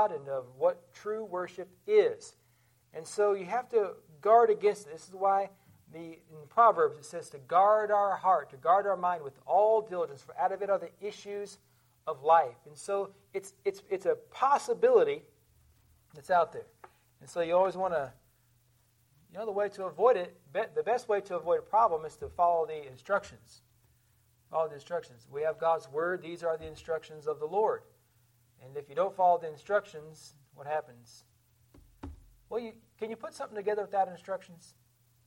God and of what true worship is. And so you have to guard against it. This is why in Proverbs it says to guard our heart, to guard our mind with all diligence, for out of it are the issues of life. And so it's a possibility that's out there. And so you always want to, the way to avoid it, the best way to avoid a problem is to follow the instructions. Follow the instructions. We have God's Word. These are the instructions of the Lord. And if you don't follow the instructions, what happens? Well, can you put something together without instructions?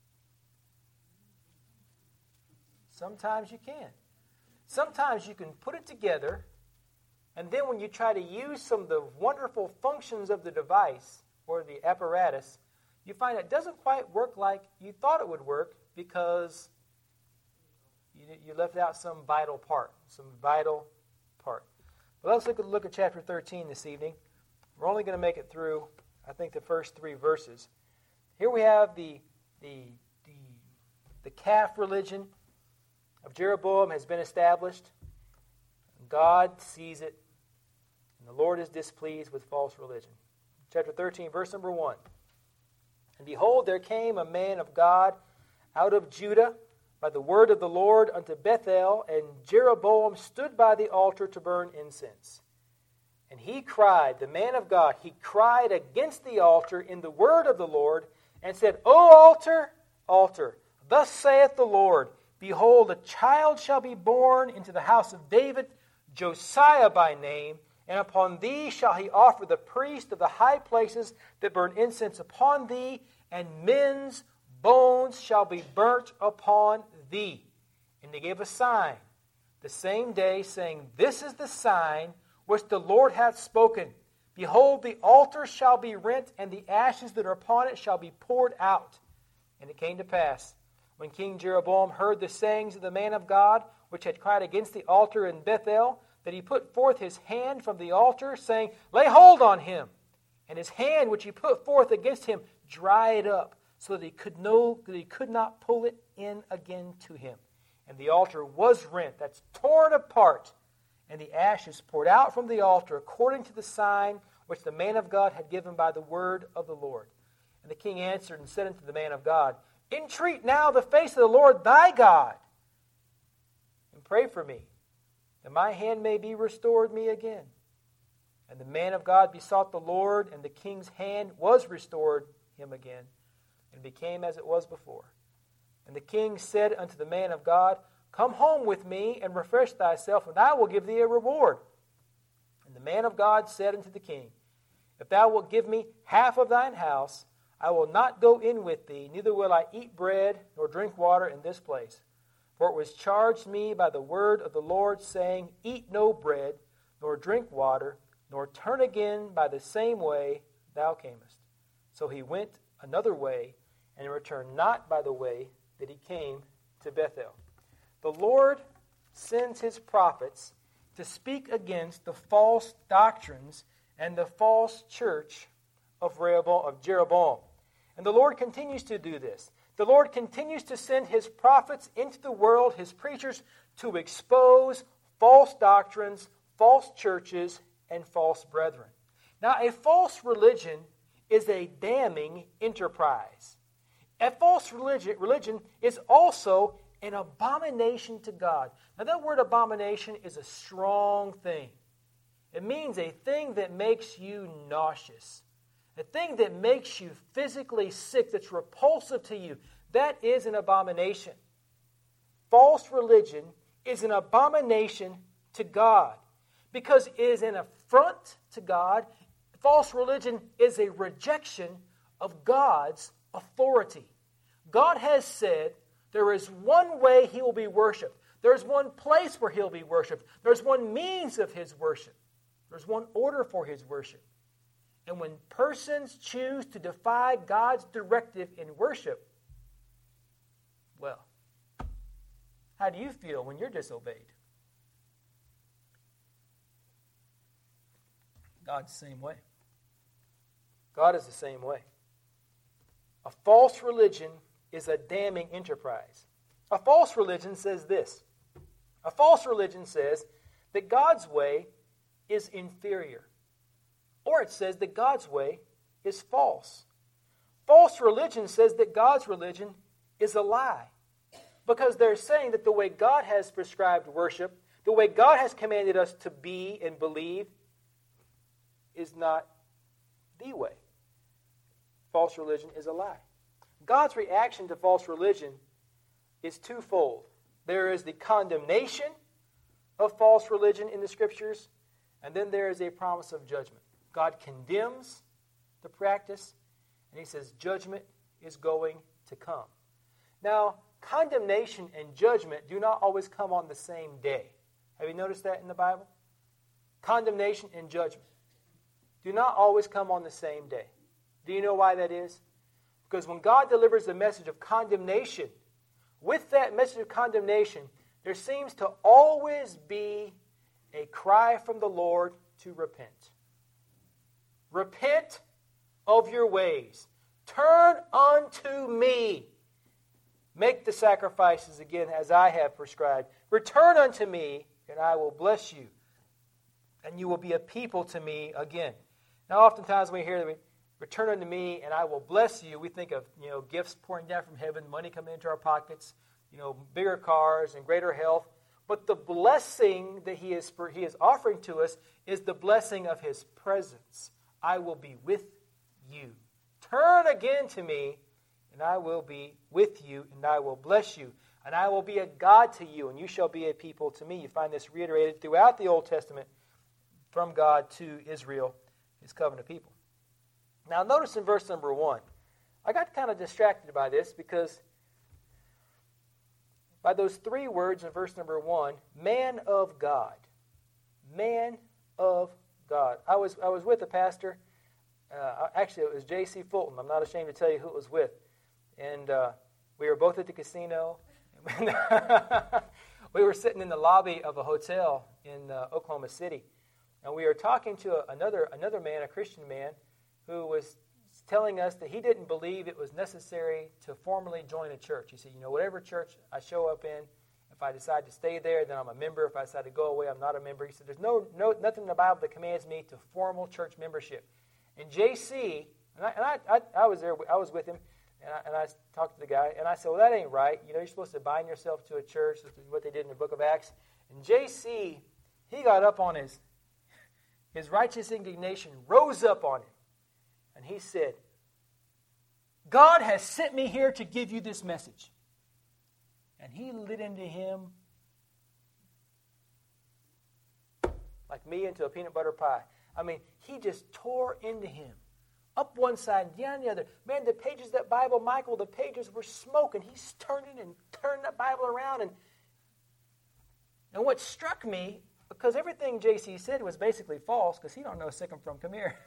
Sometimes you can. Sometimes you can put it together, and then when you try to use some of the wonderful functions of the device or the apparatus, you find it doesn't quite work like you thought it would work because you left out some vital part. But let's look at chapter 13 this evening. We're only going to make it through, I think, the first 3 verses. Here we have the calf religion of Jeroboam has been established. God sees it, and the Lord is displeased with false religion. Chapter 13, verse number 1. And behold, there came a man of God out of Judah by the word of the Lord unto Bethel, and Jeroboam stood by the altar to burn incense. And he cried, the man of God, he cried against the altar in the word of the Lord, and said, O altar, altar, thus saith the Lord, behold, a child shall be born into the house of David, Josiah by name, and upon thee shall he offer the priest of the high places that burn incense upon thee, and men's bones shall be burnt upon thee. And they gave a sign the same day, saying, This is the sign which the Lord hath spoken. Behold, the altar shall be rent, and the ashes that are upon it shall be poured out. And it came to pass, when King Jeroboam heard the sayings of the man of God, which had cried against the altar in Bethel, that he put forth his hand from the altar, saying, Lay hold on him. And his hand which he put forth against him dried up, so that he could not pull it in again to him. And the altar was rent, that's torn apart, and the ashes poured out from the altar according to the sign which the man of God had given by the word of the Lord. And the king answered and said unto the man of God, Entreat now the face of the Lord thy God, and pray for me, that my hand may be restored me again. And the man of God besought the Lord, and the king's hand was restored him again, and became as it was before. And the king said unto the man of God, Come home with me, and refresh thyself, and I will give thee a reward. And the man of God said unto the king, If thou wilt give me half of thine house, I will not go in with thee, neither will I eat bread nor drink water in this place. For it was charged me by the word of the Lord, saying, Eat no bread, nor drink water, nor turn again by the same way thou camest. So he went another way, and returned not by the way that he came to Bethel. The Lord sends his prophets to speak against the false doctrines and the false church of Jeroboam. And the Lord continues to do this. The Lord continues to send his prophets into the world, his preachers, to expose false doctrines, false churches, and false brethren. Now, a false religion is a damning enterprise. A false religion is also an abomination to God. Now, that word abomination is a strong thing. It means a thing that makes you nauseous. A thing that makes you physically sick, that's repulsive to you. That is an abomination. False religion is an abomination to God because it is an affront to God. False religion is a rejection of God's authority. God has said there is one way he will be worshipped. There's one place where he'll be worshipped. There's one means of his worship. There's one order for his worship. And when persons choose to defy God's directive in worship, well, how do you feel when you're disobeyed? God's the same way. God is the same way. A false religion is a damning enterprise. A false religion says this. A false religion says that God's way is inferior. Or it says that God's way is false. False religion says that God's religion is a lie. Because they're saying that the way God has prescribed worship, the way God has commanded us to be and believe, is not the way. False religion is a lie. God's reaction to false religion is twofold. There is the condemnation of false religion in the Scriptures, and then there is a promise of judgment. God condemns the practice, and He says judgment is going to come. Now, condemnation and judgment do not always come on the same day. Have you noticed that in the Bible? Condemnation and judgment do not always come on the same day. Do you know why that is? Because when God delivers the message of condemnation, with that message of condemnation, there seems to always be a cry from the Lord to repent. Repent of your ways. Turn unto me. Make the sacrifices again as I have prescribed. Return unto me, and I will bless you. And you will be a people to me again. Now, oftentimes when we hear that return unto me, and I will bless you, we think of gifts pouring down from heaven, money coming into our pockets, bigger cars and greater health. But the blessing that He is offering to us is the blessing of His presence. I will be with you. Turn again to me, and I will be with you, and I will bless you. And I will be a God to you, and you shall be a people to me. You find this reiterated throughout the Old Testament from God to Israel, His covenant people. Now notice in verse number 1, I got kind of distracted by this because by those three words in verse number 1, man of God. Man of God. I was with a pastor. Actually, it was J.C. Fulton. I'm not ashamed to tell you who it was with. And we were both at the casino. We were sitting in the lobby of a hotel in Oklahoma City. And we were talking to another man, a Christian man, who was telling us that he didn't believe it was necessary to formally join a church. He said, whatever church I show up in, if I decide to stay there, then I'm a member. If I decide to go away, I'm not a member. He said, there's nothing in the Bible that commands me to formal church membership. And J.C., I was there, I was with him, and I talked to the guy, and I said, well, that ain't right. You're supposed to bind yourself to a church. This is what they did in the book of Acts. And J.C., he got up on his righteous indignation, rose up on him. And he said, God has sent me here to give you this message. And he lit into him like me into a peanut butter pie. I mean, he just tore into him. Up one side and down the other. Man, the pages of that Bible, Michael, the pages were smoking. He's turning that Bible around. And what struck me, because everything J.C. said was basically false, because he don't know sic 'em from come here.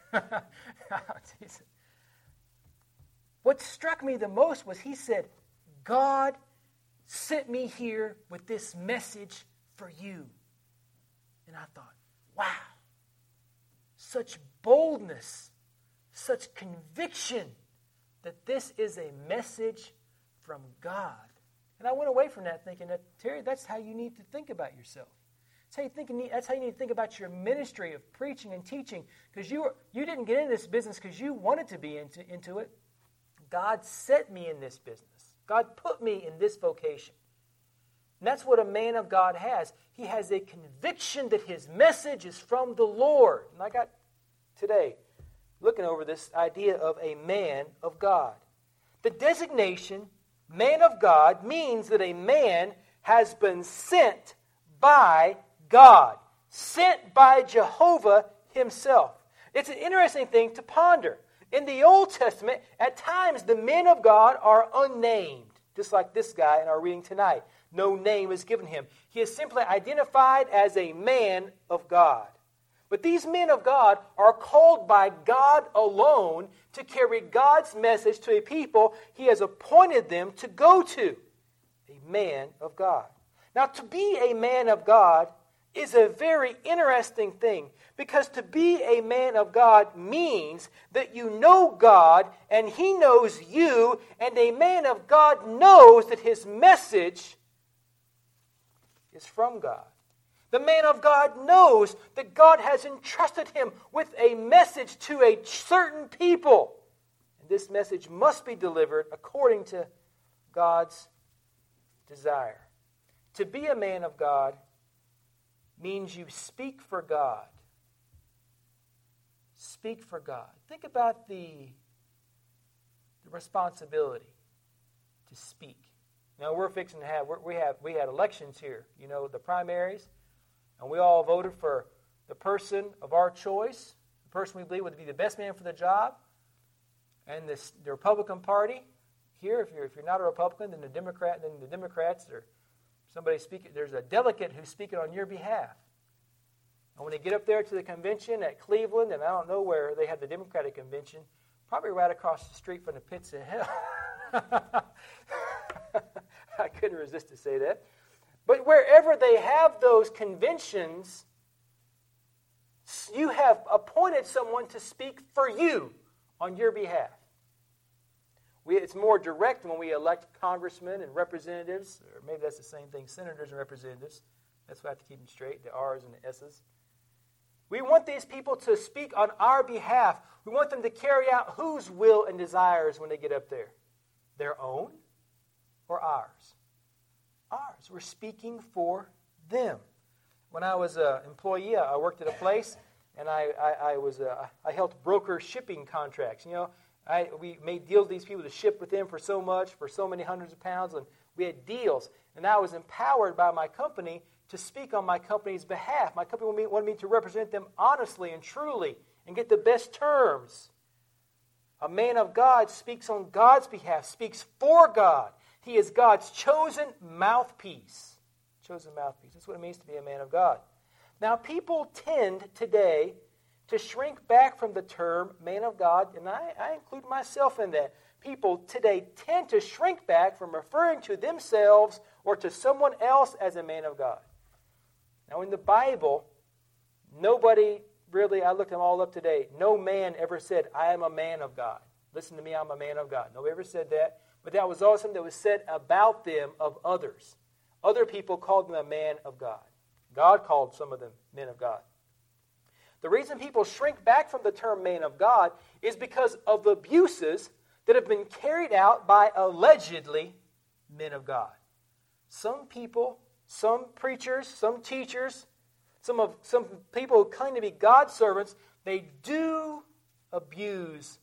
What struck me the most was he said, God sent me here with this message for you. And I thought, wow, such boldness, such conviction that this is a message from God. And I went away from that thinking that, Terry, that's how you need to think about yourself. That's how you need to think about your ministry of preaching and teaching, because you didn't get into this business because you wanted to be into it. God set me in this business. God put me in this vocation. And that's what a man of God has. He has a conviction that his message is from the Lord. And I got today looking over this idea of a man of God. The designation man of God means that a man has been sent by God, sent by Jehovah himself. It's an interesting thing to ponder. In the Old Testament, at times the men of God are unnamed, just like this guy in our reading tonight. No name is given him. He is simply identified as a man of God. But these men of God are called by God alone to carry God's message to a people He has appointed them to go to. A man of God. Now, to be a man of God is a very interesting thing, because to be a man of God means that you know God and He knows you, and a man of God knows that his message is from God. The man of God knows that God has entrusted him with a message to a certain people. And this message must be delivered according to God's desire. To be a man of God means you speak for God. Speak for God. Think about the responsibility to speak. Now we're fixing to have we had elections here. You know, the primaries, and we all voted for the person of our choice, the person we believe would be the best man for the job. And the Republican Party here, if you're not a Republican, then the Democrats or somebody speaking. There's a delegate who's speaking on your behalf. And when they get up there to the convention at Cleveland, and I don't know where they have the Democratic convention, probably right across the street from the pits of hell. I couldn't resist to say that. But wherever they have those conventions, you have appointed someone to speak for you on your behalf. It's more direct when we elect congressmen and representatives, or maybe that's the same thing, senators and representatives. That's why I have to keep them straight, the R's and the S's. We want these people to speak on our behalf. We want them to carry out whose will and desires when they get up there? Their own or ours? Ours. We're speaking for them. When I was an employee, I worked at a place, and I helped broker shipping contracts. You know, we made deals with these people to ship with them for so much, for so many hundreds of pounds, and we had deals. And I was empowered by my company to speak on my company's behalf. My company wanted me to represent them honestly and truly and get the best terms. A man of God speaks on God's behalf, speaks for God. He is God's chosen mouthpiece. Chosen mouthpiece. That's what it means to be a man of God. Now, people tend today to shrink back from the term man of God, and I include myself in that. People today tend to shrink back from referring to themselves or to someone else as a man of God. Now, in the Bible, nobody really, I looked them all up today, no man ever said, I am a man of God. Listen to me, I'm a man of God. Nobody ever said that. But that was also something that was said about them of others. Other people called them a man of God. God called some of them men of God. The reason people shrink back from the term man of God is because of the abuses that have been carried out by allegedly men of God. Some people, some preachers, some teachers, some people who claim to be God's servants, they do abuse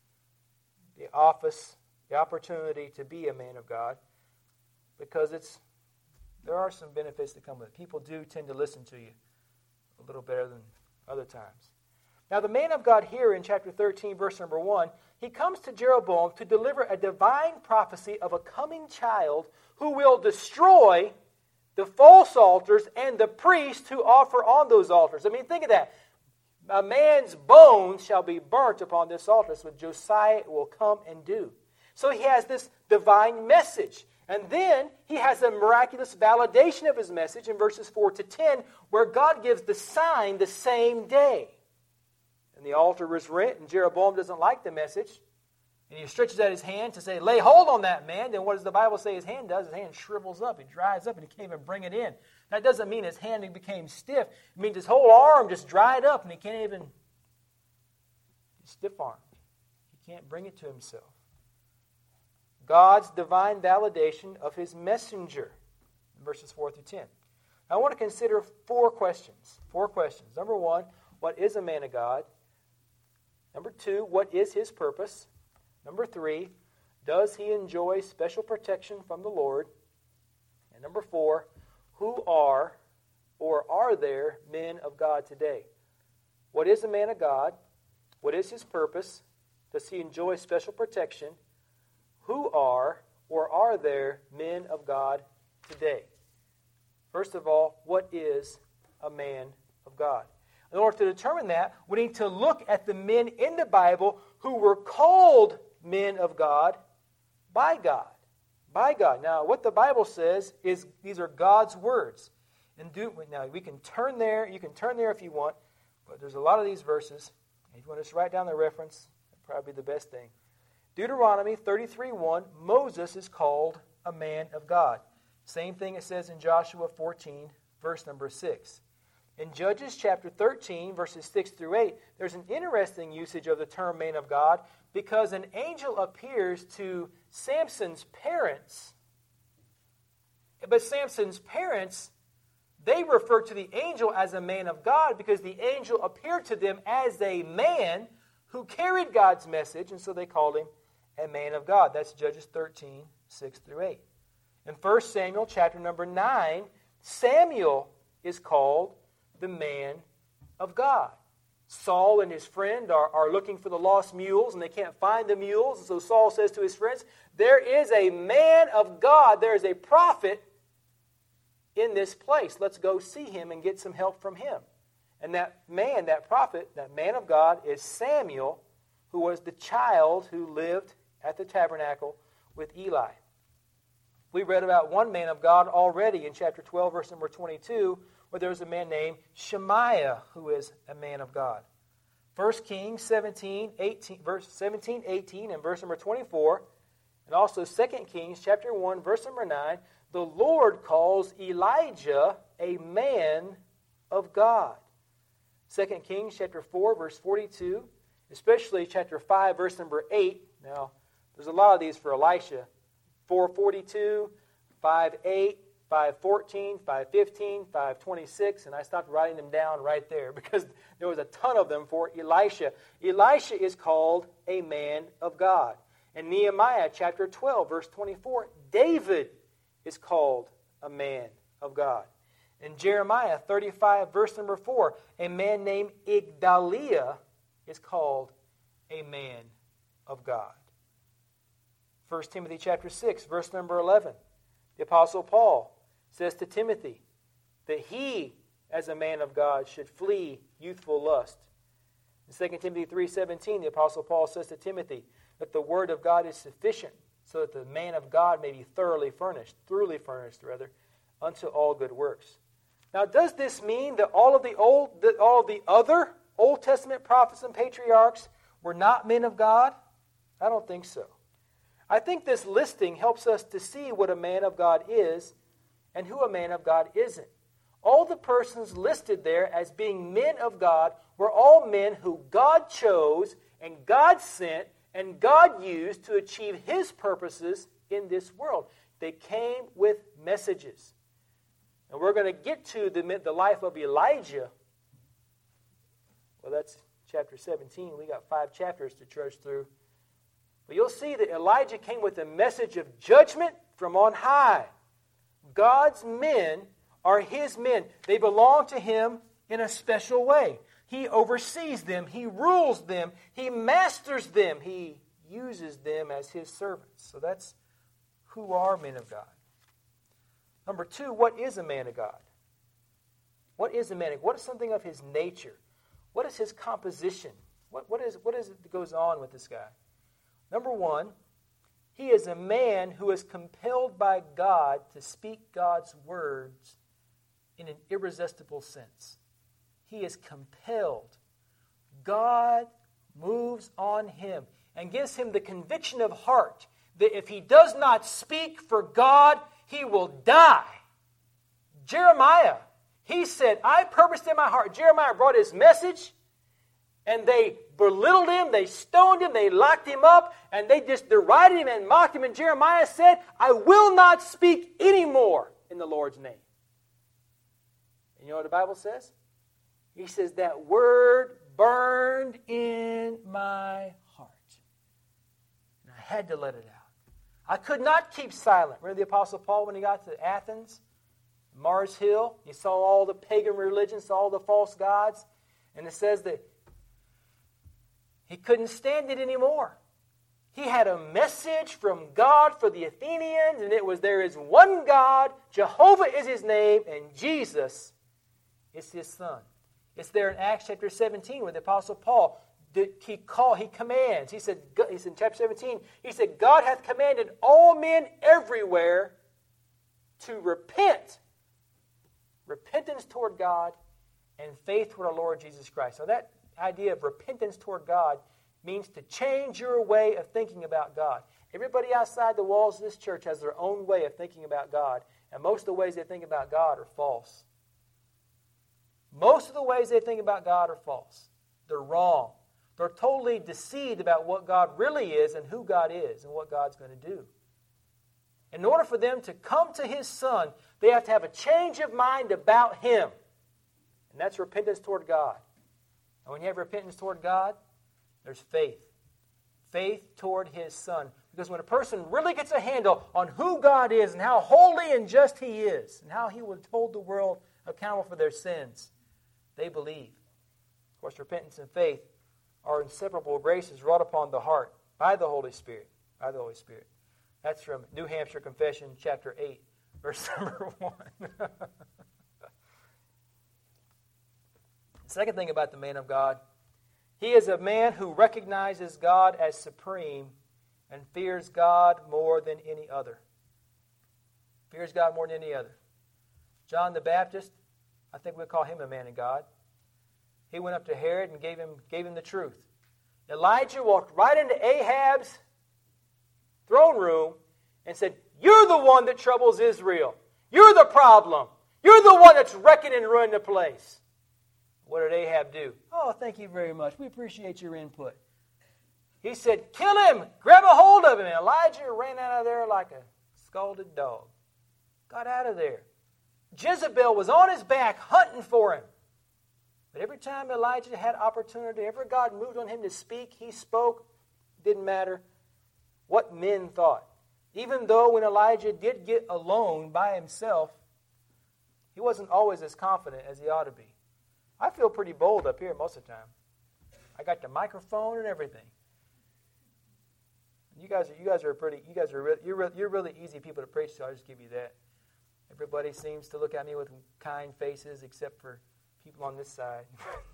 the office, the opportunity to be a man of God, because there are some benefits that come with it. People do tend to listen to you a little better than other times. Now, the man of God here in chapter 13, verse number 1, he comes to Jeroboam to deliver a divine prophecy of a coming child who will destroy the false altars and the priests who offer on those altars. I mean, think of that. A man's bones shall be burnt upon this altar. That's what Josiah will come and do. So he has this divine message. And then he has a miraculous validation of his message in verses 4 to 10, where God gives the sign the same day. And the altar was rent, and Jeroboam doesn't like the message. And he stretches out his hand to say, lay hold on that man. Then what does the Bible say his hand does? His hand shrivels up, it dries up, and he can't even bring it in. That doesn't mean his hand became stiff. It means his whole arm just dried up, and he can't even, he's stiff-armed. He can't bring it to himself. God's divine validation of his messenger, in verses 4 through 10. I want to consider four questions. Number 1, what is a man of God? Number 2, what is his purpose? Number 3, does he enjoy special protection from the Lord? And number 4, who are or are there men of God today? What is a man of God? What is his purpose? Does he enjoy special protection? Who are or are there men of God today? First of all, what is a man of God? In order to determine that, we need to look at the men in the Bible who were called men of God by God. By God. Now, what the Bible says is these are God's words. Now, we can turn there. You can turn there if you want, but there's a lot of these verses. If you want to just write down the reference, that'd probably be the best thing. Deuteronomy 33:1, Moses is called a man of God. Same thing it says in Joshua 14, verse number 6. In Judges chapter 13, verses 6 through 8, there's an interesting usage of the term man of God because an angel appears to Samson's parents. But Samson's parents, they refer to the angel as a man of God because the angel appeared to them as a man who carried God's message, and so they called him a man of God. That's Judges 13, 6 through 8. In 1 Samuel chapter number 9, Samuel is called the man of God. Saul and his friend are looking for the lost mules, and they can't find the mules. And so Saul says to his friends, there is a man of God, there is a prophet in this place. Let's go see him and get some help from him. And that man, that prophet, that man of God is Samuel, who was the child who lived at the tabernacle with Eli. We read about one man of God already in chapter 12, verse number 22, where there was a man named Shemaiah, who is a man of God. 1 Kings 17, 18, verse 17, 18, and verse number 24, and also 2 Kings chapter 1, verse number 9, the Lord calls Elijah a man of God. 2 Kings chapter 4, verse 42, especially chapter 5, verse number 8. Now, there's a lot of these for Elisha. 4:42, 5:8, 5:14, 5:15, 5:26, and I stopped writing them down right there because there was a ton of them for Elisha. Elisha is called a man of God. In Nehemiah chapter 12, verse 24, David is called a man of God. In Jeremiah 35, verse number 4, a man named Igdaliah is called a man of God. 1 Timothy chapter 6, verse number 11, the Apostle Paul says to Timothy that he, as a man of God, should flee youthful lust. In 2 Timothy 3:17, the Apostle Paul says to Timothy that the word of God is sufficient so that the man of God may be thoroughly furnished, unto all good works. Now, does this mean that all of the other Old Testament prophets and patriarchs were not men of God? I don't think so. I think this listing helps us to see what a man of God is and who a man of God isn't. All the persons listed there as being men of God were all men who God chose and God sent and God used to achieve His purposes in this world. They came with messages. And we're going to get to the life of Elijah. Well, that's chapter 17. We got 5 chapters to trudge through. But you'll see that Elijah came with a message of judgment from on high. God's men are His men. They belong to Him in a special way. He oversees them. He rules them. He masters them. He uses them as His servants. So that's who are men of God. Number 2, what is a man of God? What is a man of God? What is something of his nature? What is his composition? What is it that goes on with this guy? Number 1, he is a man who is compelled by God to speak God's words in an irresistible sense. He is compelled. God moves on him and gives him the conviction of heart that if he does not speak for God, he will die. Jeremiah, he said, I purposed in my heart. Jeremiah brought his message, and they belittled him, they stoned him, they locked him up, and they just derided him and mocked him. And Jeremiah said, I will not speak anymore in the Lord's name. And you know what the Bible says? He says, that word burned in my heart. And I had to let it out. I could not keep silent. Remember the Apostle Paul when he got to Athens? Mars Hill. He saw all the pagan religions, saw all the false gods. And it says that he couldn't stand it anymore. He had a message from God for the Athenians, and it was, there is one God, Jehovah is His name, and Jesus is His Son. It's there in Acts chapter 17 where the Apostle Paul, he commands. He said in chapter 17, he said, God hath commanded all men everywhere to repent. Repentance toward God and faith toward our Lord Jesus Christ. So that idea of repentance toward God means to change your way of thinking about God. Everybody outside the walls of this church has their own way of thinking about God. And most of the ways they think about God are false. Most of the ways they think about God are false. They're wrong. They're totally deceived about what God really is and who God is and what God's going to do. In order for them to come to His Son, they have to have a change of mind about Him. And that's repentance toward God. And when you have repentance toward God, there's faith. Faith toward His Son. Because when a person really gets a handle on who God is and how holy and just He is and how He will hold the world accountable for their sins, they believe. Of course, repentance and faith are inseparable graces wrought upon the heart by the Holy Spirit. By the Holy Spirit. That's from New Hampshire Confession, chapter 8, verse number 1. The second thing about the man of God, he is a man who recognizes God as supreme and fears God more than any other. Fears God more than any other. John the Baptist, I think we'll call him a man of God. He went up to Herod and gave him the truth. Elijah walked right into Ahab's throne room and said, "You're the one that troubles Israel. You're the problem. You're the one that's wrecking and ruining the place." What did Ahab do? "Oh, thank you very much. We appreciate your input." He said, "Kill him. Grab a hold of him." And Elijah ran out of there like a scalded dog. Got out of there. Jezebel was on his back hunting for him. But every time Elijah had opportunity, ever God moved on him to speak, he spoke. Didn't matter what men thought. Even though when Elijah did get alone by himself, he wasn't always as confident as he ought to be. I feel pretty bold up here most of the time. I got the microphone and everything. You're really easy people to preach to. I'll just give you that. Everybody seems to look at me with kind faces, except for people on this side.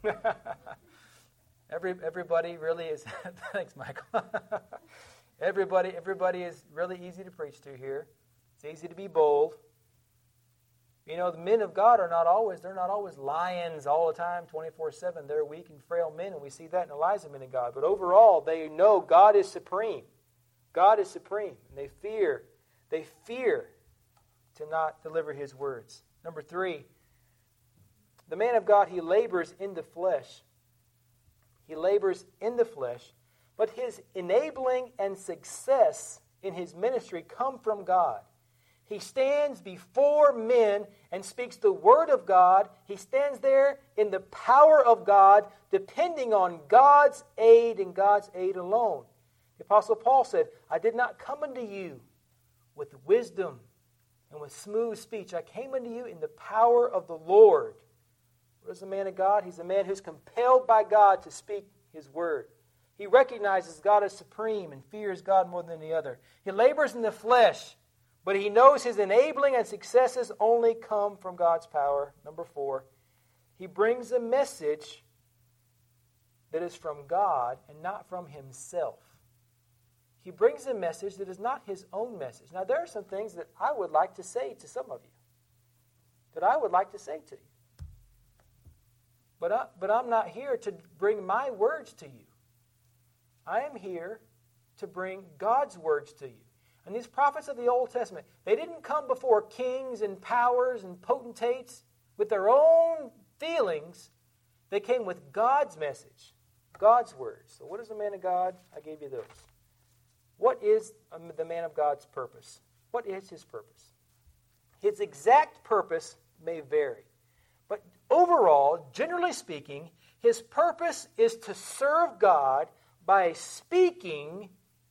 Everybody really is. Thanks, Michael. Everybody is really easy to preach to here. It's easy to be bold. You know, the men of God they're not always lions all the time, 24/7. They're weak and frail men, and we see that in the lives of men of God. But overall, they know God is supreme. God is supreme. And they fear to not deliver His words. Number 3, the man of God, he labors in the flesh. He labors in the flesh, but his enabling and success in his ministry come from God. He stands before men and speaks the word of God. He stands there in the power of God, depending on God's aid and God's aid alone. The Apostle Paul said, "I did not come unto you with wisdom and with smooth speech. I came unto you in the power of the Lord." What is a man of God? He's a man who's compelled by God to speak His word. He recognizes God as supreme and fears God more than the other. He labors in the flesh, but he knows his enabling and successes only come from God's power. Number 4, he brings a message that is from God and not from himself. He brings a message that is not his own message. Now, there are some things that I would like to say to some of you. That I would like to say to you. But I'm not here to bring my words to you. I am here to bring God's words to you. And these prophets of the Old Testament, they didn't come before kings and powers and potentates with their own feelings. They came with God's message, God's words. So what is the man of God? I gave you those. What is the man of God's purpose? What is his purpose? His exact purpose may vary. But overall, generally speaking, his purpose is to serve God by speaking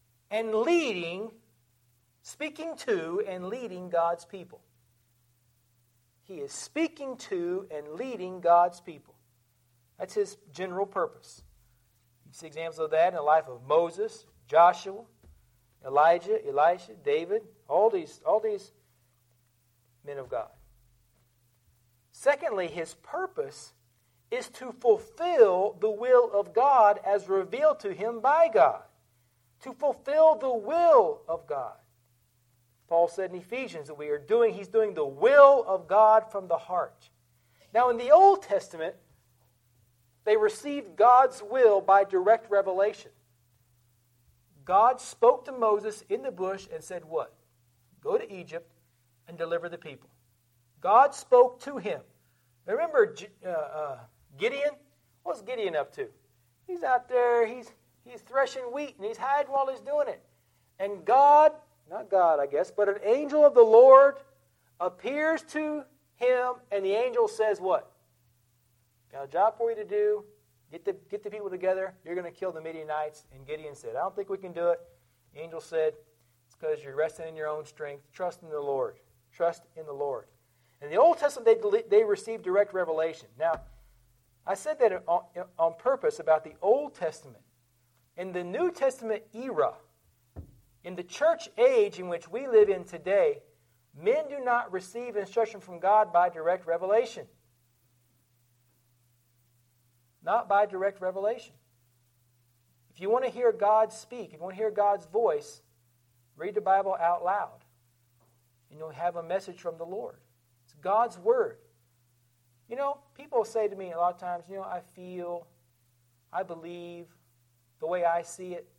to and leading God's people. He is speaking to and leading God's people. That's his general purpose. You see examples of that in the life of Moses, Joshua, Elijah, Elisha, David, all these men of God. Secondly, his purpose is to fulfill the will of God as revealed to him by God. To fulfill the will of God. Paul said in Ephesians that he's doing the will of God from the heart. Now in the Old Testament, they received God's will by direct revelation. God spoke to Moses in the bush and said what? Go to Egypt and deliver the people. God spoke to him. Remember Gideon? What's Gideon up to? He's out there, he's threshing wheat, and he's hiding while he's doing it. And God, not God, I guess, but an angel of the Lord appears to him, and the angel says what? Got a job for you to do. Get the people together. You're going to kill the Midianites. And Gideon said, I don't think we can do it. The angel said, it's because you're resting in your own strength. Trust in the Lord. Trust in the Lord. In the Old Testament, they received direct revelation. Now, I said that on purpose about the Old Testament. In the New Testament era, in the church age in which we live in today, men do not receive instruction from God by direct revelation. Not by direct revelation. If you want to hear God speak, if you want to hear God's voice, read the Bible out loud. And you'll have a message from the Lord. It's God's Word. You know, people say to me a lot of times, I feel, I believe, the way I see it.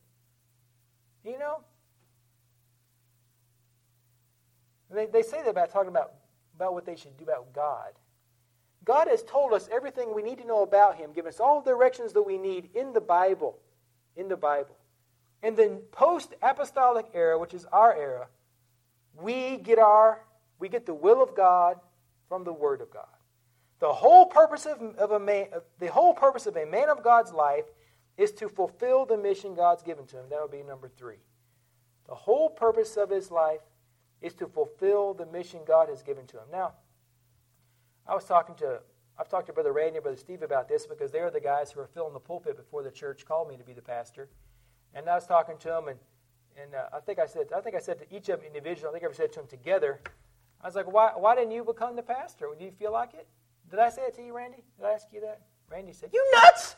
They say that about talking about what they should do about God. God has told us everything we need to know about Him, given us all the directions that we need in the Bible. In the Bible. In the post-apostolic era, which is our era, we get the will of God from the Word of God. The whole purpose of a man of God's life is to fulfill the mission God's given to him. That would be number 3. The whole purpose of his life is to fulfill the mission God has given to him. Now, I've talked to Brother Randy and Brother Steve about this because they are the guys who are filling the pulpit before the church called me to be the pastor. And I was talking to them, and I think I said to each of them individually, I think I ever said to them together, I was like, why didn't you become the pastor? Do you feel like it? Did I say it to you, Randy? Did I ask you that? Randy said, you nuts!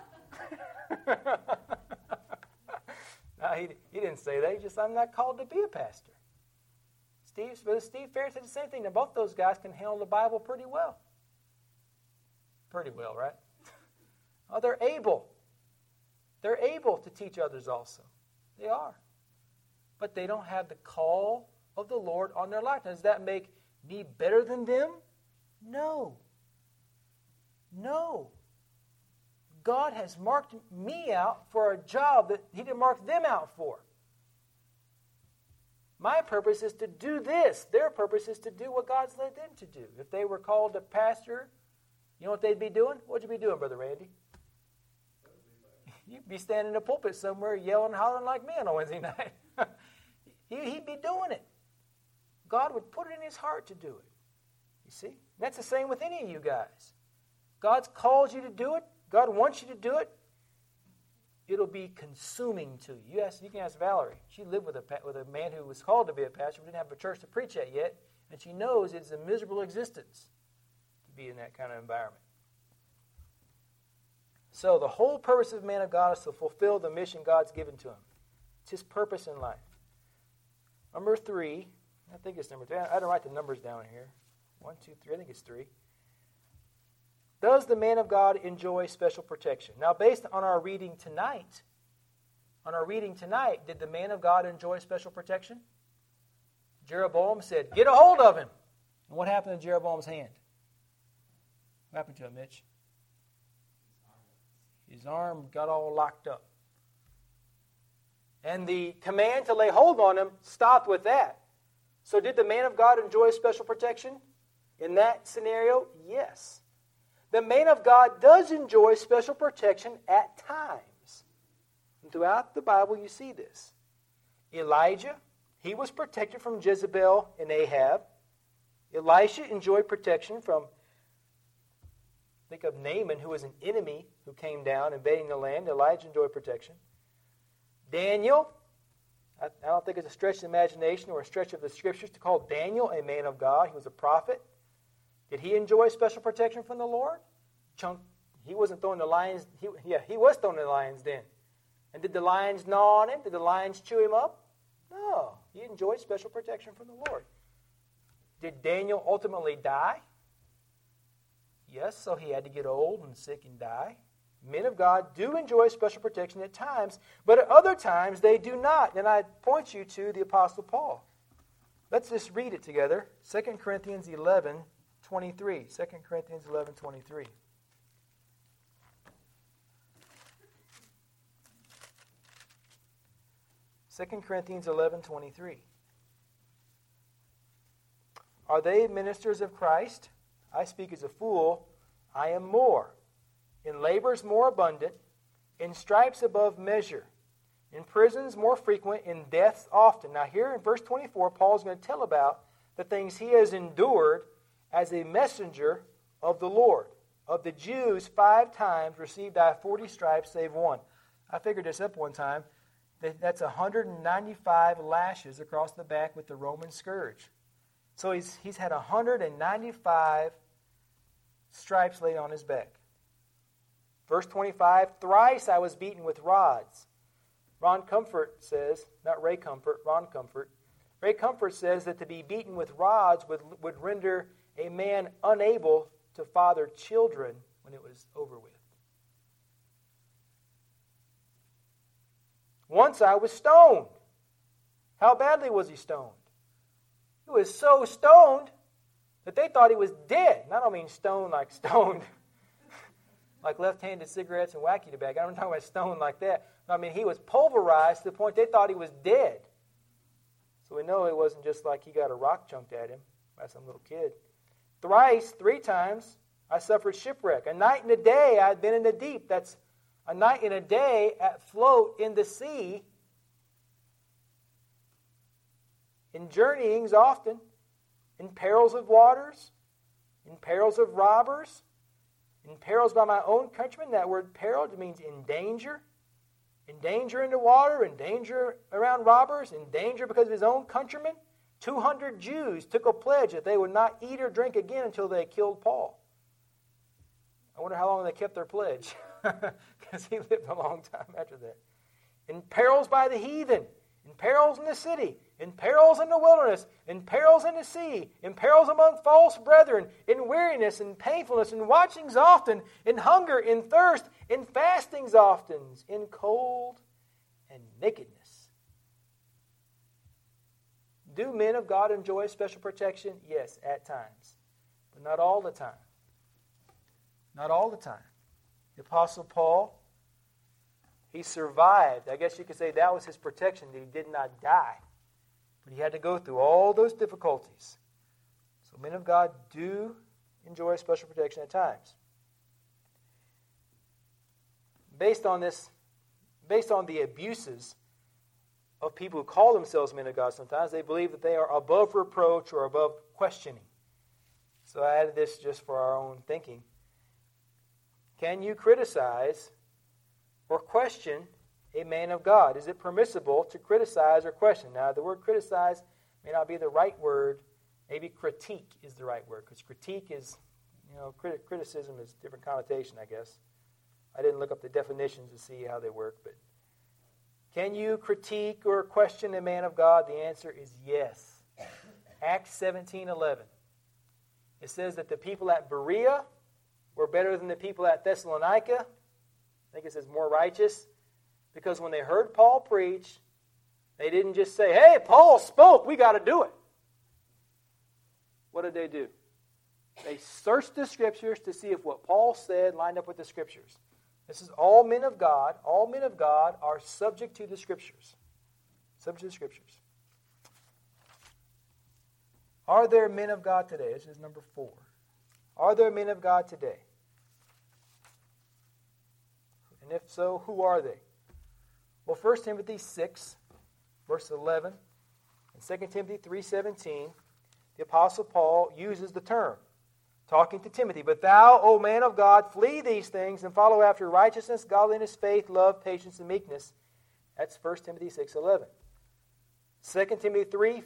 No, he didn't say that. He just said, I'm not called to be a pastor. Brother Steve Fair said the same thing. Now, both those guys can handle the Bible pretty well. Pretty well, right? Oh, they're able. They're able to teach others also. They are. But they don't have the call of the Lord on their life. Now, does that make me better than them? No. No. God has marked me out for a job that He didn't mark them out for. My purpose is to do this. Their purpose is to do what God's led them to do. If they were called to pastor, you know what they'd be doing? What would you be doing, Brother Randy? You'd be standing in a pulpit somewhere yelling and hollering like me on a Wednesday night. He'd be doing it. God would put it in His heart to do it. You see? That's the same with any of you guys. God's called you to do it. God wants you to do it. It'll be consuming to you. You can ask Valerie. She lived with a man who was called to be a pastor, but didn't have a church to preach at yet, and she knows it's a miserable existence to be in that kind of environment. So the whole purpose of the man of God is to fulfill the mission God's given to him. It's his purpose in life. Number 3, I think it's number 3. I didn't write the numbers down here. 1, 2, 3. I think it's 3. Does the man of God enjoy special protection? Now, based on our reading tonight, did the man of God enjoy special protection? Jeroboam said, get a hold of him. And what happened to Jeroboam's hand? What happened to him, Mitch? His arm got all locked up. And the command to lay hold on him stopped with that. So did the man of God enjoy special protection? In that scenario, yes. The man of God does enjoy special protection at times. And throughout the Bible you see this. Elijah, he was protected from Jezebel and Ahab. Elisha enjoyed protection from, think of Naaman, who was an enemy who came down invading the land. Elijah enjoyed protection. Daniel, I don't think it's a stretch of the imagination or a stretch of the Scriptures to call Daniel a man of God. He was a prophet. Did he enjoy special protection from the Lord? He wasn't throwing the lions. He was throwing the lions den. And did the lions gnaw on him? Did the lions chew him up? No. He enjoyed special protection from the Lord. Did Daniel ultimately die? Yes, so he had to get old and sick and die. Men of God do enjoy special protection at times, but at other times they do not. And I point you to the Apostle Paul. Let's just read it together. 2 Corinthians 11, 23. 2 Corinthians 11:23. 2 Corinthians 11:23. Are they ministers of Christ? I speak as a fool. I am more. In labors more abundant, in stripes above measure, in prisons more frequent, in deaths often. Now here in verse 24, Paul's going to tell about the things he has endured as a messenger of the Lord. Of the Jews, 5 times received I 40 stripes save one. I figured this up one time. That's 195 lashes across the back with the Roman scourge. So he's had 195 stripes laid on his back. Verse 25, thrice I was beaten with rods. Ron Comfort says, not Ray Comfort, Ron Comfort. Ray Comfort says that to be beaten with rods would render a man unable to father children when it was over with. Once I was stoned. How badly was he stoned? He was so stoned that they thought he was dead. And I don't mean stoned like stoned, like left-handed cigarettes and wacky tobacco. I'm not talking about stoned like that. I mean, he was pulverized to the point they thought he was dead. So we know it wasn't just like he got a rock chunked at him by some little kid. Thrice, 3 times, I suffered shipwreck. A night and a day I had been in the deep. That's a night and a day at float in the sea. In journeyings often, in perils of waters, in perils of robbers, in perils by my own countrymen. That word peril means in danger. In danger in the water, in danger around robbers, in danger because of his own countrymen. 200 Jews took a pledge that they would not eat or drink again until they killed Paul. I wonder how long they kept their pledge, because he lived a long time after that. In perils by the heathen, in perils in the city, in perils in the wilderness, in perils in the sea, in perils among false brethren, in weariness and painfulness, in watchings often, in hunger, in thirst, in fastings often, in cold and nakedness. Do men of God enjoy special protection? Yes, at times. But not all the time. Not all the time. The Apostle Paul, he survived. I guess you could say that was his protection, that he did not die. But he had to go through all those difficulties. So men of God do enjoy special protection at times. Based on the abuses of people who call themselves men of God sometimes, they believe that they are above reproach or above questioning. So I added this just for our own thinking. Can you criticize or question a man of God? Is it permissible to criticize or question? Now, the word criticize may not be the right word. Maybe critique is the right word, because critique is, criticism is a different connotation, I guess. I didn't look up the definitions to see how they work, but can you critique or question a man of God? The answer is yes. Acts 17:11. It says that the people at Berea were better than the people at Thessalonica. I think it says more righteous, because when they heard Paul preach, they didn't just say, hey, Paul spoke, we got to do it. What did they do? They searched the Scriptures to see if what Paul said lined up with the Scriptures. This is all men of God. All men of God are subject to the Scriptures. Subject to the Scriptures. Are there men of God today? This is number 4. Are there men of God today? And if so, who are they? Well, 1 Timothy 6, verse 11, and 2 Timothy 3:17, the Apostle Paul uses the term, talking to Timothy. But thou, O man of God, flee these things and follow after righteousness, godliness, faith, love, patience, and meekness. That's 1 Timothy 6:11. 2 Timothy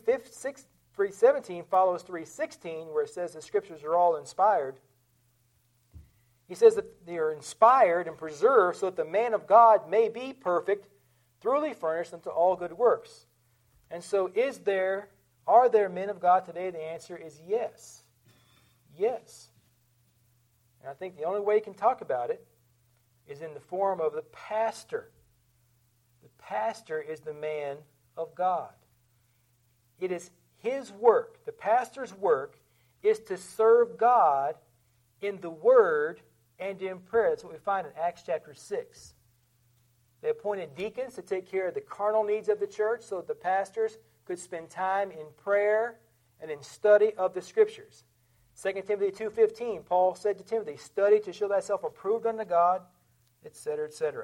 3:17 follows 3:16, where it says the Scriptures are all inspired. He says that they are inspired and preserved so that the man of God may be perfect, thoroughly furnished unto all good works. And so are there men of God today? The answer is yes. Yes. And I think the only way you can talk about it is in the form of the pastor. The pastor is the man of God. It is his work, the pastor's work, is to serve God in the Word and in prayer. That's what we find in Acts chapter 6. They appointed deacons to take care of the carnal needs of the church so that the pastors could spend time in prayer and in study of the Scriptures. 2 Timothy 2:15, Paul said to Timothy, study to show thyself approved unto God, etc., etc.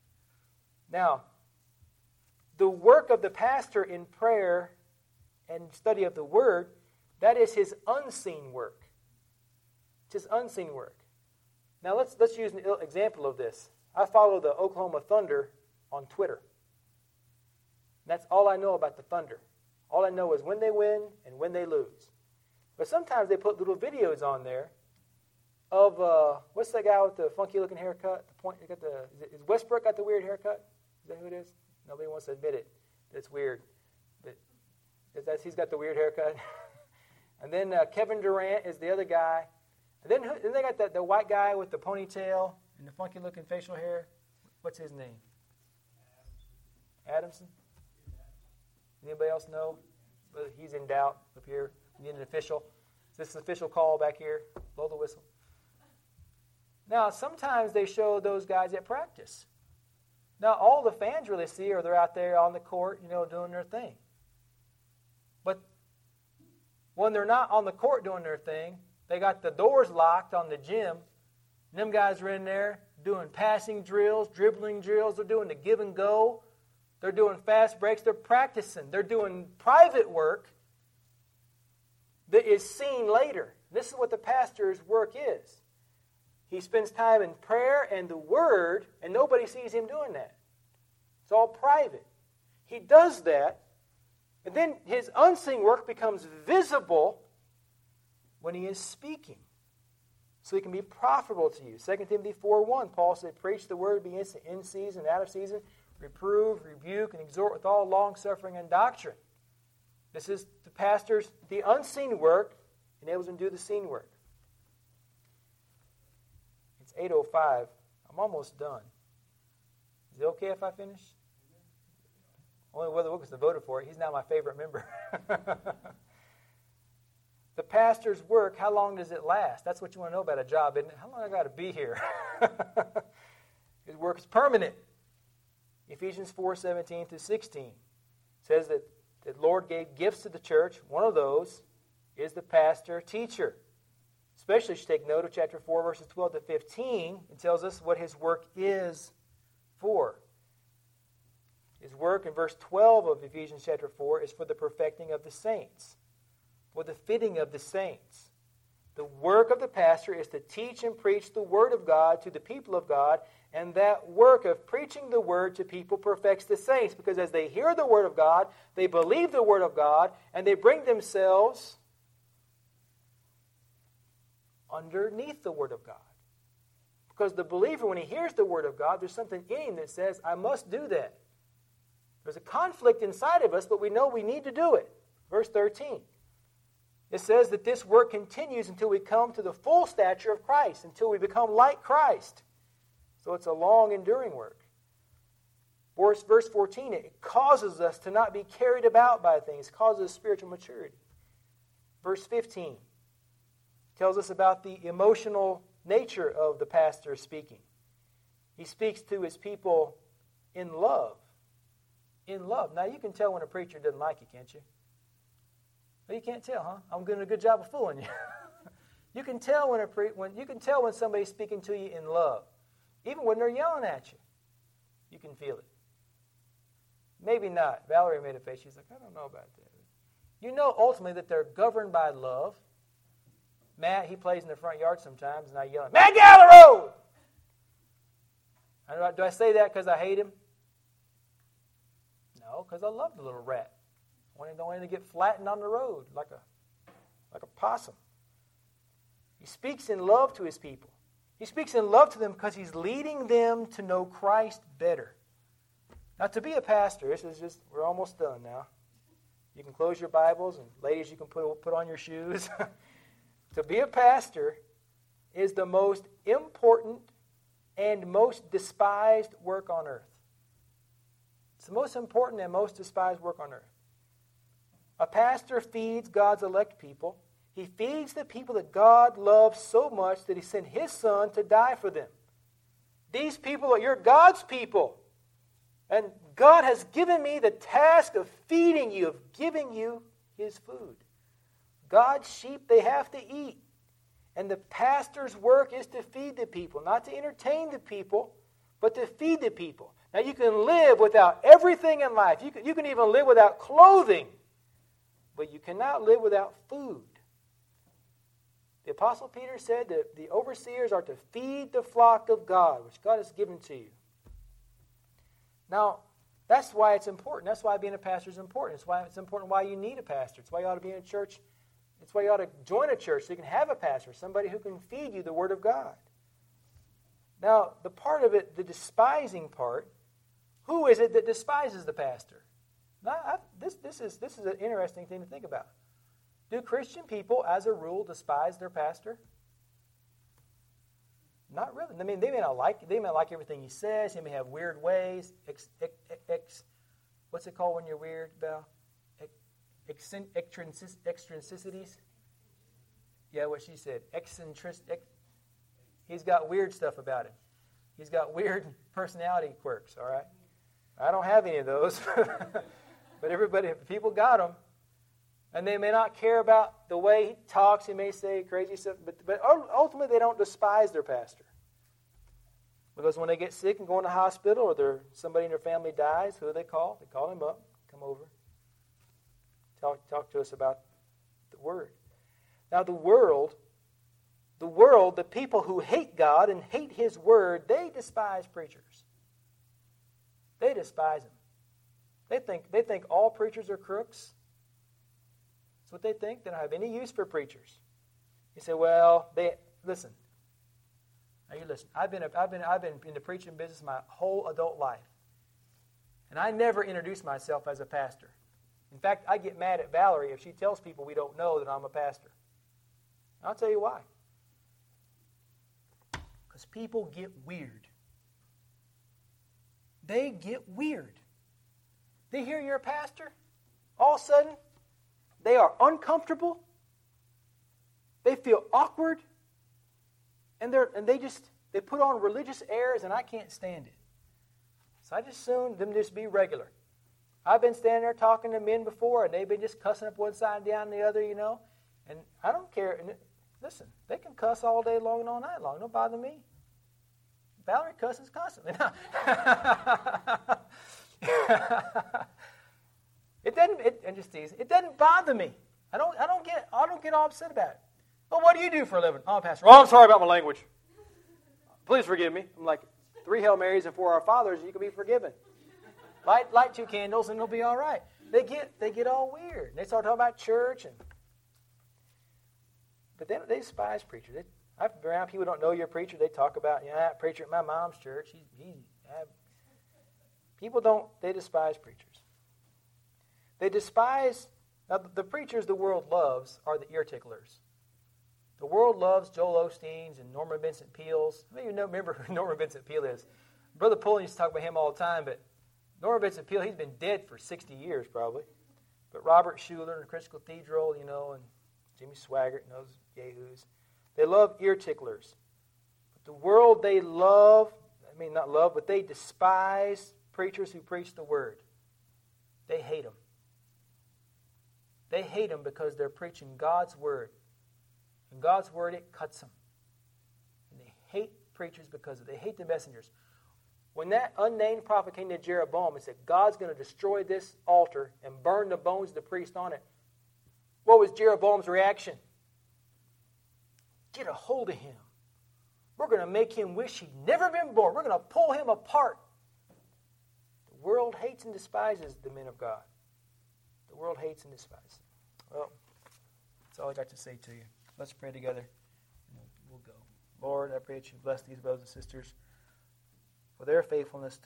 Now, the work of the pastor in prayer and study of the Word, that is his unseen work. It's his unseen work. Now, let's use an example of this. I follow the Oklahoma Thunder on Twitter. That's all I know about the Thunder. All I know is when they win and when they lose. But sometimes they put little videos on there of, what's that guy with the funky-looking haircut? Is Westbrook got the weird haircut? Is that who it is? Nobody wants to admit it. It's weird. But he's got the weird haircut. And then Kevin Durant is the other guy. And then they got the white guy with the ponytail and the funky-looking facial hair. What's his name? Adamson? Anybody else know? But he's in doubt up here. We need an official. This is an official call back here. Blow the whistle. Now, sometimes they show those guys at practice. Now, all the fans really see are they're out there on the court, doing their thing. But when they're not on the court doing their thing, they got the doors locked on the gym. And them guys are in there doing passing drills, dribbling drills. They're doing the give and go. They're doing fast breaks. They're practicing. They're doing private work that is seen later. This is what the pastor's work is. He spends time in prayer and the Word, and nobody sees him doing that. It's all private. He does that, and then his unseen work becomes visible when he is speaking, so he can be profitable to you. 2 Timothy 4:1, Paul said, preach the Word, be instant in season, out of season, reprove, rebuke, and exhort with all long-suffering and doctrine. This is the pastor's, the unseen work enables him to do the seen work. It's 8:05. I'm almost done. Is it okay if I finish? Only Brother Wilkinson voted for it. He's now my favorite member. The pastor's work, how long does it last? That's what you want to know about a job, isn't it? How long I got to be here? His work is permanent. Ephesians 4:17-16 says that the Lord gave gifts to the church. One of those is the pastor teacher. Especially, you should take note of chapter 4, verses 12-15. It tells us what his work is for. His work in verse 12 of Ephesians chapter 4 is for the perfecting of the saints, for the fitting of the saints. The work of the pastor is to teach and preach the Word of God to the people of God, and that work of preaching the Word to people perfects the saints, because as they hear the Word of God, they believe the Word of God, and they bring themselves underneath the Word of God. Because the believer, when he hears the Word of God, there's something in him that says, I must do that. There's a conflict inside of us, but we know we need to do it. Verse 13. It says that this work continues until we come to the full stature of Christ, until we become like Christ. So it's a long, enduring work. Verse 14, it causes us to not be carried about by things. It causes spiritual maturity. Verse 15 tells us about the emotional nature of the pastor speaking. He speaks to his people in love. In love. Now, you can tell when a preacher doesn't like you, can't you? Well, you can't tell, huh? I'm doing a good job of fooling you. You can tell when somebody's speaking to you in love, even when they're yelling at you. You can feel it. Maybe not. Valerie made a face. She's like, I don't know about that. You know ultimately that they're governed by love. Matt, he plays in the front yard sometimes, and I yell, Matt Gallero! Do I say that because I hate him? No, because I love the little rat. I don't want him to get flattened on the road like a possum. He speaks in love to his people. He speaks in love to them because he's leading them to know Christ better. Now, to be a pastor, we're almost done now. You can close your Bibles, and ladies, you can put on your shoes. To be a pastor is the most important and most despised work on earth. It's the most important and most despised work on earth. A pastor feeds God's elect people. He feeds the people that God loves so much that He sent His Son to die for them. These people are God's people. And God has given me the task of feeding you, of giving you His food. God's sheep, they have to eat. And the pastor's work is to feed the people, not to entertain the people, but to feed the people. Now, you can live without everything in life. You can even live without clothing, but you cannot live without food. The Apostle Peter said that the overseers are to feed the flock of God, which God has given to you. Now, that's why it's important. That's why being a pastor is important. It's why it's important why you need a pastor. It's why you ought to be in a church. It's why you ought to join a church so you can have a pastor, somebody who can feed you the Word of God. Now, the part of it, the despising part, who is it that despises the pastor? Now, this is an interesting thing to think about. Do Christian people, as a rule, despise their pastor? Not really. I mean, they may not like everything he says. He may have weird ways. What's it called when you're weird, Belle? Eccentricities. Yeah, what she said. He's got weird stuff about him. He's got weird personality quirks. All right, I don't have any of those, but people got them. And they may not care about the way he talks. He may say crazy stuff, but ultimately they don't despise their pastor. Because when they get sick and go in the hospital or somebody in their family dies, who do they call? They call him up, come over, talk to us about the Word. Now the world, the people who hate God and hate His Word, they despise preachers. They despise them. They think all preachers are crooks. That's what they think. They don't have any use for preachers. You say, well, listen. Now you listen. I've been in the preaching business my whole adult life, and I never introduced myself as a pastor. In fact, I get mad at Valerie if she tells people we don't know that I'm a pastor. I'll tell you why. Because people get weird. They get weird. They hear you're a pastor, all of a sudden, they are uncomfortable. They feel awkward. And they put on religious airs, and I can't stand it. So I just assume them just be regular. I've been standing there talking to men before, and they've been just cussing up one side and down the other, And I don't care. And listen, they can cuss all day long and all night long. Don't bother me. Valerie cusses constantly. It doesn't bother me. I don't get all upset about it. Well, what do you do for a living? Oh, Pastor. Oh, I'm sorry about my language. Please forgive me. I'm like 3 Hail Marys and 4 Our Fathers, and you can be forgiven. Light 2 candles, and it'll be all right. They get all weird. They start talking about church, but they despise preachers. I've been around people who don't know you're a preacher. They talk about, that preacher at my mom's church. They despise preachers. They despise, now the preachers the world loves are the ear ticklers. The world loves Joel Osteen's and Norman Vincent Peale's. I don't even remember who Norman Vincent Peale is. Brother Pullen used to talk about him all the time, but Norman Vincent Peale, he's been dead for 60 years probably. But Robert Schuller and Chris Cathedral, and Jimmy Swaggart and those yahoos, they love ear ticklers. But the world they despise preachers who preach the Word. They hate them. They hate them because they're preaching God's Word. And God's Word, it cuts them. And they hate preachers because they hate the messengers. When that unnamed prophet came to Jeroboam and said, God's going to destroy this altar and burn the bones of the priest on it, what was Jeroboam's reaction? Get a hold of him. We're going to make him wish he'd never been born. We're going to pull him apart. The world hates and despises the men of God. The world hates and despises. Well, that's all I got to say to you. Let's pray together, and we'll go. Lord, I pray that you bless these brothers and sisters for their faithfulness